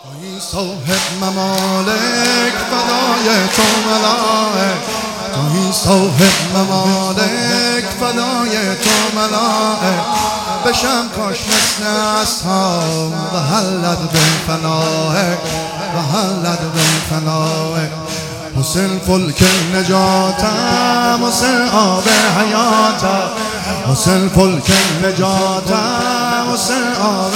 تویی صاحب ممالک فدای تو ملائک، تویی صاحب ممالک فدای تو ملائک، بشم کاش مثل اصحاب و حلت بالفنائک و حلت بالفنائک. حسین فلک نجاتم، حسین آب حیاتم، حسین فلک نجاتم، حسین آب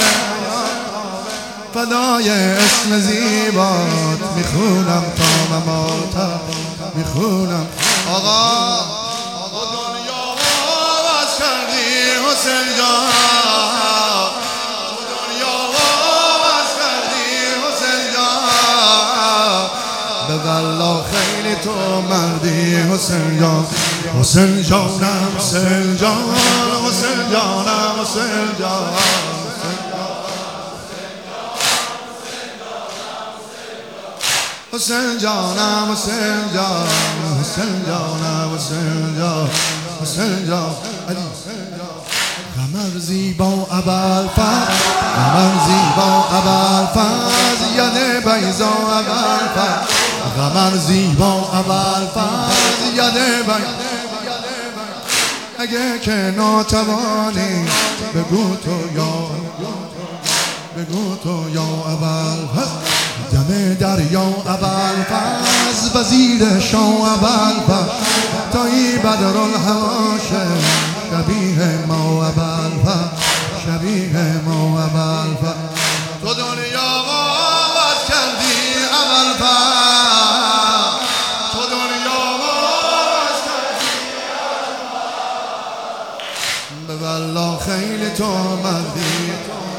فدای اسم زیبات میخونم تا مماتم، میخونم. آقا دنیا باز کردی حسین جان، دنیا باز کردی حسین جان، به والله خیلی تو مردی حسین جان، حسین جانم حسین جان، حسین جانم حسین جان، حسین جانم حسین جان، حسین جانم حسین جان، حسین جان علی قمر زیبا ابوالفضل، قمر زیبا ابوالفضل، ید بیضا ابوالفضل، قمر زیبا ابوالفضل، ید بیضا. اگه که ناتوانی بگو تو یا، بگو تو یا ابوالفضل، دم دریا ابوالفضل، وزیر شاه ابوالفضل، تویی بدرالحواشر، شبیه ما ابوالفضل، شبیه ما ابوالفضل. تو دنیا باز کردی ابوالفضل، تو دنیا باز کردی ابوالفضل، به والله خیلی تو مردی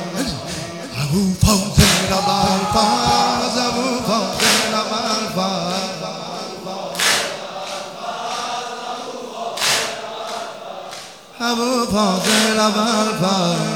ابوالفضل ابوالفضل، ابوالفضل ابوالفضل، ابوالفضل ابوالفضل.